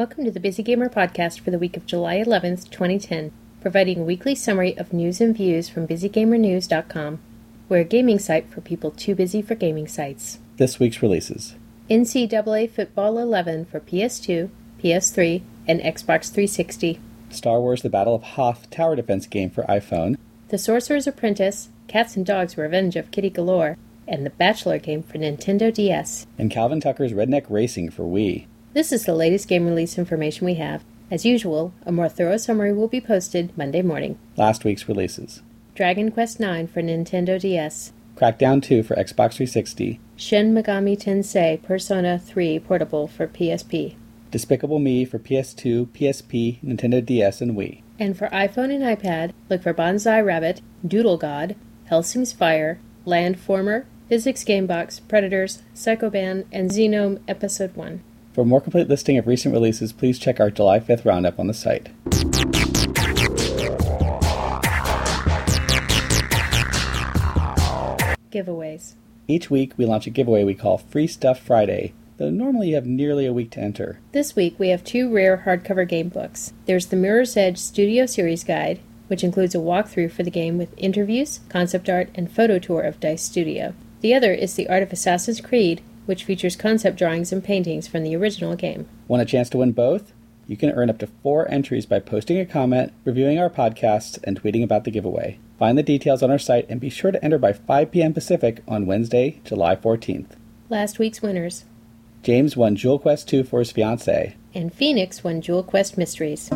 Welcome to the Busy Gamer podcast for the week of July 11th, 2010, providing a weekly summary of news and views from BusyGamerNews.com. We're a gaming site for people too busy for gaming sites. This week's releases: NCAA Football 11 for PS2, PS3, and Xbox 360. Star Wars The Battle of Hoth tower defense game for iPhone. The Sorcerer's Apprentice, Cats and Dogs Revenge of Kitty Galore, and The Bachelor game for Nintendo DS. And Calvin Tucker's Redneck Racing for Wii. This is the latest game release information we have. As usual, a more thorough summary will be posted Monday morning. Last week's releases: Dragon Quest IX for Nintendo DS. Crackdown 2 for Xbox 360. Shin Megami Tensei Persona 3 Portable for PSP. Despicable Me for PS2, PSP, Nintendo DS, and Wii. And for iPhone and iPad, look for Bonsai Rabbit, Doodle God, Hellsing's Fire, Landformer, Physics Gamebox, Predators, Psychoban, and Xenome Episode 1. For a more complete listing of recent releases, please check our July 5th roundup on the site. Giveaways. Each week, we launch a giveaway we call Free Stuff Friday, though normally you have nearly a week to enter. This week, we have two rare hardcover game books. There's the Mirror's Edge Studio Series Guide, which includes a walkthrough for the game with interviews, concept art, and photo tour of Dice Studio. The other is The Art of Assassin's Creed, which features concept drawings and paintings from the original game. Want a chance to win both? You can earn up to 4 entries by posting a comment, reviewing our podcasts, and tweeting about the giveaway. Find the details on our site and be sure to enter by 5 p.m. Pacific on Wednesday, July 14th. Last week's winners. James won Jewel Quest 2 for his fiancée. And Phoenix won Jewel Quest Mysteries.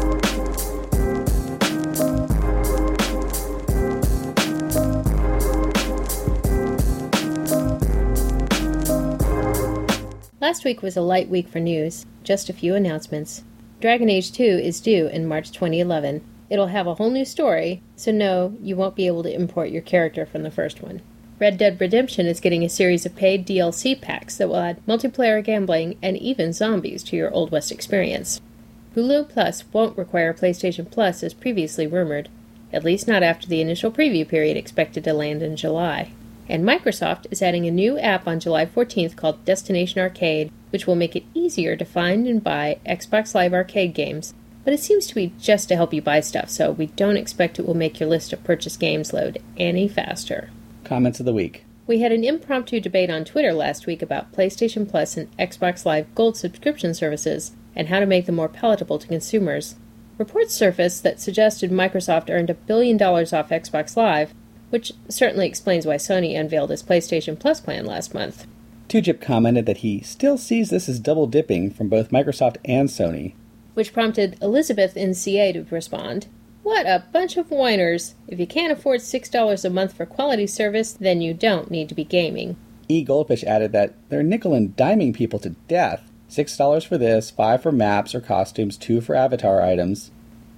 Last week was a light week for news. Just a few announcements. Dragon Age 2 is due in March 2011. It'll have a whole new story, so no, you won't be able to import your character from the first one. Red Dead Redemption is getting a series of paid DLC packs that will add multiplayer gambling and even zombies to your Old West experience. Hulu Plus won't require PlayStation Plus as previously rumored, at least not after the initial preview period expected to land in July. And Microsoft is adding a new app on July 14th called Destination Arcade, which will make it easier to find and buy Xbox Live Arcade games, but it seems to be just to help you buy stuff, so we don't expect it will make your list of purchased games load any faster. Comments of the week. We had an impromptu debate on Twitter last week about PlayStation Plus and Xbox Live Gold subscription services and how to make them more palatable to consumers. Reports surfaced that suggested Microsoft earned $1 billion off Xbox Live, which certainly explains why Sony unveiled its PlayStation Plus plan last month. Tujip commented that he still sees this as double dipping from both Microsoft and Sony, which prompted Elizabeth in CA to respond, "What a bunch of whiners! If you can't afford $6 a month for quality service, then you don't need to be gaming." E. Goldfish added that they're nickel and diming people to death. $6 for this, $5 for maps or costumes, $2 for avatar items.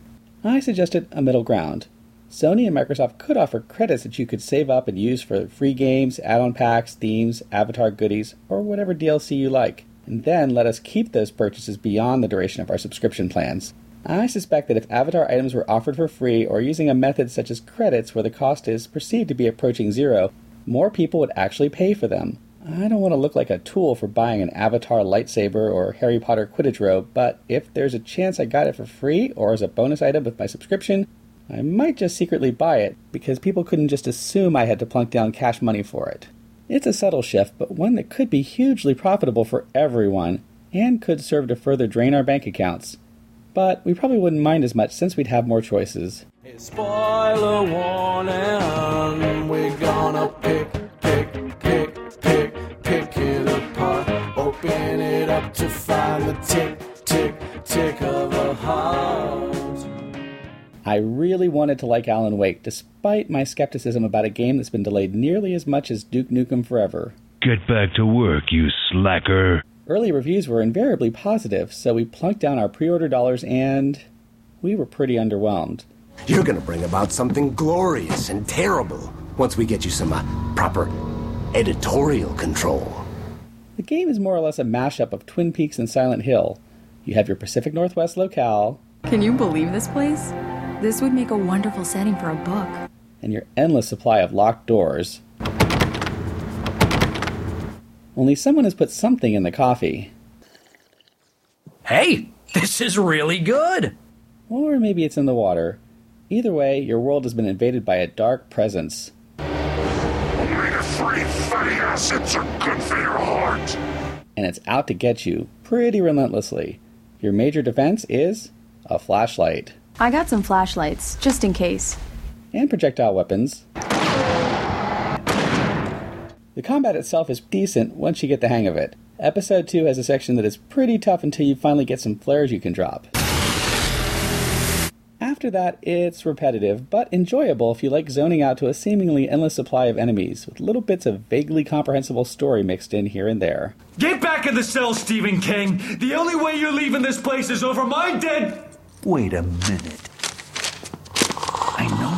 I suggested a middle ground. Sony and Microsoft could offer credits that you could save up and use for free games, add-on packs, themes, avatar goodies, or whatever DLC you like, and then let us keep those purchases beyond the duration of our subscription plans. I suspect that if avatar items were offered for free or using a method such as credits where the cost is perceived to be approaching zero, more people would actually pay for them. I don't want to look like a tool for buying an avatar lightsaber or Harry Potter Quidditch robe, but if there's a chance I got it for free or as a bonus item with my subscription, I might just secretly buy it, because people couldn't just assume I had to plunk down cash money for it. It's a subtle shift, but one that could be hugely profitable for everyone, and could serve to further drain our bank accounts. But we probably wouldn't mind as much since we'd have more choices. Hey, spoiler warning, we're gonna pick it apart. Open it up to find the tick of a heart. I really wanted to like Alan Wake, despite my skepticism about a game that's been delayed nearly as much as Duke Nukem Forever. Get back to work, you slacker. Early reviews were invariably positive, so we plunked down our pre-order dollars and we were pretty underwhelmed. You're gonna bring about something glorious and terrible once we get you some proper editorial control. The game is more or less a mashup of Twin Peaks and Silent Hill. You have your Pacific Northwest locale. Can you believe this place? This would make a wonderful setting for a book. And your endless supply of locked doors. Only someone has put something in the coffee. Hey, this is really good! Or maybe it's in the water. Either way, your world has been invaded by a dark presence. Omega-3 fatty acids are good for your heart. And it's out to get you, pretty relentlessly. Your major defense is a flashlight. I got some flashlights, just in case. And projectile weapons. The combat itself is decent once you get the hang of it. Episode 2 has a section that is pretty tough until you finally get some flares you can drop. After that, it's repetitive, but enjoyable if you like zoning out to a seemingly endless supply of enemies, with little bits of vaguely comprehensible story mixed in here and there. Get back in the cell, Stephen King! The only way you're leaving this place is over my dead... Wait a minute. I know.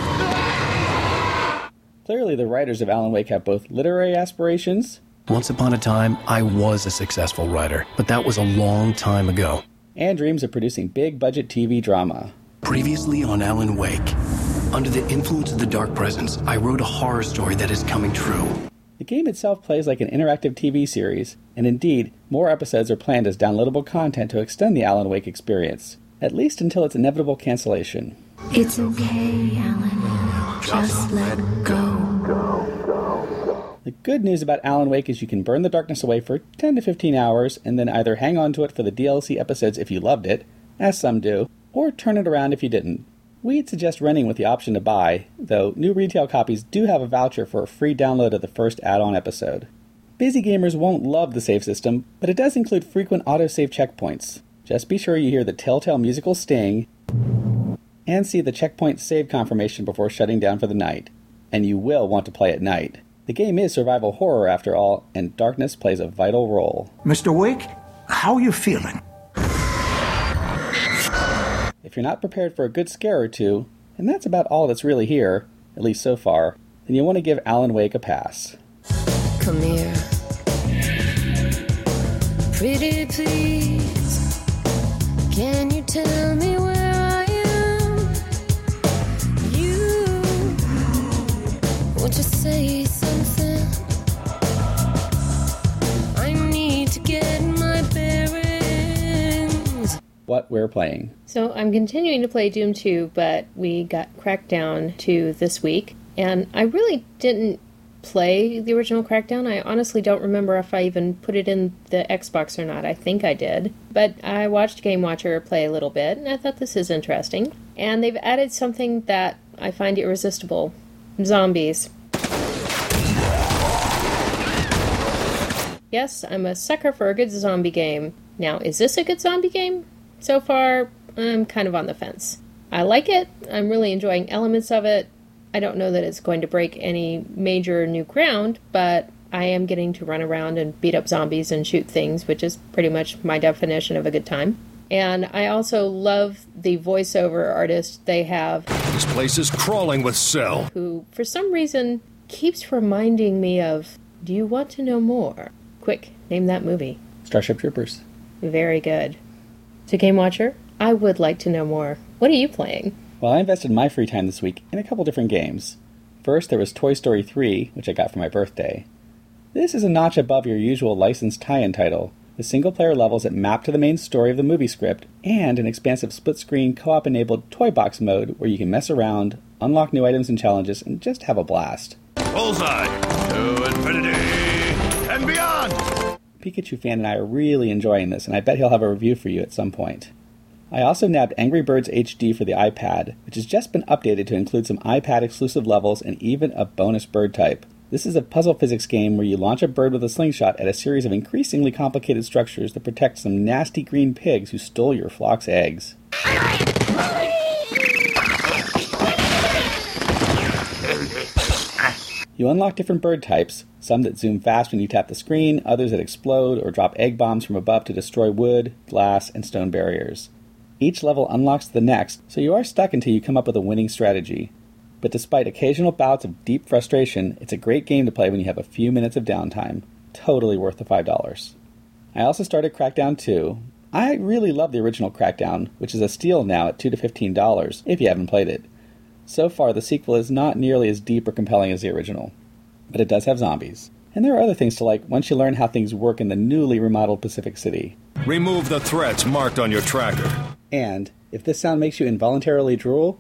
Clearly, the writers of Alan Wake have both literary aspirations... Once upon a time, I was a successful writer, but that was a long time ago. And dreams of producing big-budget TV drama. Previously on Alan Wake, under the influence of the dark presence, I wrote a horror story that is coming true. The game itself plays like an interactive TV series, and indeed, more episodes are planned as downloadable content to extend the Alan Wake experience, at least until its inevitable cancellation. It's okay, Alan. Just let go. The good news about Alan Wake is you can burn the darkness away for 10 to 15 hours, and then either hang on to it for the DLC episodes if you loved it, as some do, or turn it around if you didn't. We'd suggest renting with the option to buy, though new retail copies do have a voucher for a free download of the first add-on episode. Busy gamers won't love the save system, but it does include frequent autosave checkpoints. Just be sure you hear the telltale musical sting, and see the checkpoint save confirmation before shutting down for the night. And you will want to play at night. The game is survival horror after all, and darkness plays a vital role. Mr. Wake, how are you feeling? If you're not prepared for a good scare or two, and that's about all that's really here, at least so far, then you'll want to give Alan Wake a pass. Come here. Pretty please, can you tell me where I am? You, won't you say something? I need to get my bearings. What we're playing. So I'm continuing to play Doom 2, but we got Crackdown 2 this week, and I really didn't play the original Crackdown. I honestly don't remember if I even put it in the Xbox or not. I think I did. But I watched Game Watcher play a little bit, and I thought this is interesting. And they've added something that I find irresistible. Zombies. Yes, I'm a sucker for a good zombie game. Now, is this a good zombie game? So far, I'm kind of on the fence. I like it. I'm really enjoying elements of it. I don't know that it's going to break any major new ground, but I am getting to run around and beat up zombies and shoot things, which is pretty much my definition of a good time. And I also love the voiceover artist they have. This place is crawling with Cell. Who, for some reason, keeps reminding me of, do you want to know more? Quick, name that movie. Starship Troopers. Very good. So Game Watcher, I would like to know more. What are you playing? Well, I invested my free time this week in a couple different games. First, there was Toy Story 3, which I got for my birthday. This is a notch above your usual licensed tie-in title, with single-player levels that map to the main story of the movie script, and an expansive split-screen co-op-enabled toy box mode where you can mess around, unlock new items and challenges, and just have a blast. Bullseye! To infinity and beyond! Pikachu fan and I are really enjoying this, and I bet he'll have a review for you at some point. I also nabbed Angry Birds HD for the iPad, which has just been updated to include some iPad-exclusive levels and even a bonus bird type. This is a puzzle physics game where you launch a bird with a slingshot at a series of increasingly complicated structures that protect some nasty green pigs who stole your flock's eggs. You unlock different bird types, some that zoom fast when you tap the screen, others that explode or drop egg bombs from above to destroy wood, glass, and stone barriers. Each level unlocks the next, so you are stuck until you come up with a winning strategy. But despite occasional bouts of deep frustration, it's a great game to play when you have a few minutes of downtime. Totally worth the $5. I also started Crackdown 2. I really love the original Crackdown, which is a steal now at $2 to $15 if you haven't played it. So far, the sequel is not nearly as deep or compelling as the original, but it does have zombies. And there are other things to like once you learn how things work in the newly remodeled Pacific City. Remove the threats marked on your tracker. And if this sound makes you involuntarily drool,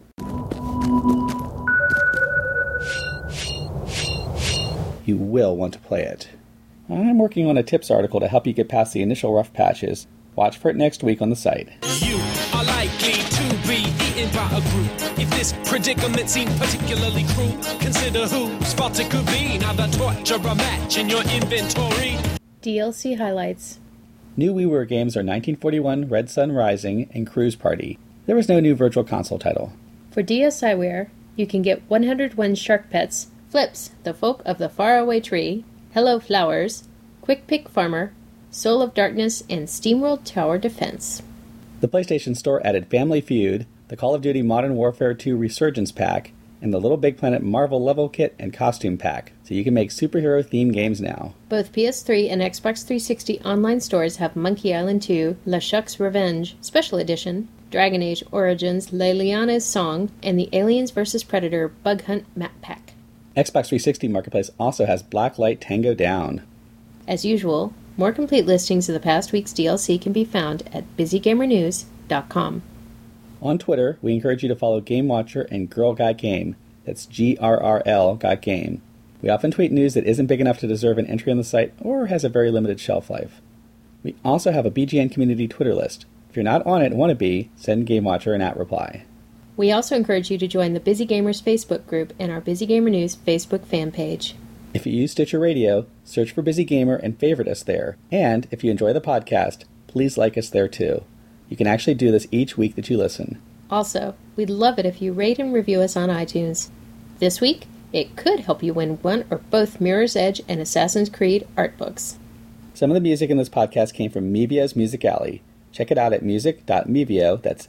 you will want to play it. I'm working on a tips article to help you get past the initial rough patches. Watch for it next week on the site. You are likely to be eaten by a group. If this predicament seems particularly cruel, consider whose fault it could be. Now the torture a match in your inventory. DLC highlights. New WiiWare games are 1941, Red Sun Rising, and Cruise Party. There was no new Virtual Console title. For DSiWare, you can get 101 Shark Pets, Flips, The Folk of the Faraway Tree, Hello Flowers, Quick Pick Farmer, Soul of Darkness, and SteamWorld Tower Defense. The PlayStation Store added Family Feud, the Call of Duty Modern Warfare 2 Resurgence Pack, and the Little Big Planet Marvel Level Kit and Costume Pack, so you can make superhero-themed games now. Both PS3 and Xbox 360 online stores have Monkey Island 2, LeChuck's Revenge, Special Edition, Dragon Age Origins, Leliana's Song, and the Aliens vs. Predator Bug Hunt Map Pack. Xbox 360 Marketplace also has Blacklight Tango Down. As usual, more complete listings of the past week's DLC can be found at busygamernews.com. On Twitter, we encourage you to follow Game Watcher and Girl Got Game. That's GRRL Got Game. We often tweet news that isn't big enough to deserve an entry on the site or has a very limited shelf life. We also have a BGN community Twitter list. If you're not on it and want to be, send Game Watcher an @reply. We also encourage you to join the Busy Gamers Facebook group and our Busy Gamer News Facebook fan page. If you use Stitcher Radio, search for Busy Gamer and favorite us there. And if you enjoy the podcast, please like us there too. You can actually do this each week that you listen. Also, we'd love it if you rate and review us on iTunes. This week, it could help you win one or both Mirror's Edge and Assassin's Creed art books. Some of the music in this podcast came from Mevio's Music Alley. Check it out at music.mevio, that's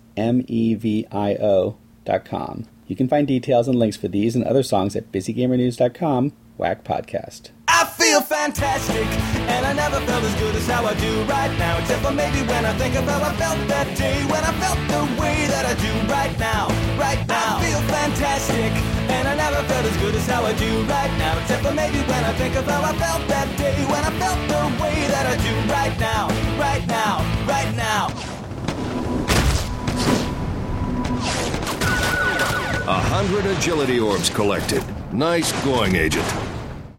MEVIO.com. You can find details and links for these and other songs at busygamernews.com, Whack Podcast. I feel fantastic, and I never felt as good as how I do right now. Except for maybe when I think of how I felt that day, when I felt the way that I do right now, right now. I feel fantastic, and I never felt as good as how I do right now. Except for maybe when I think of how I felt that day, when I felt the way that I do right now, right now, right now. 100 agility orbs collected. Nice going, Agent.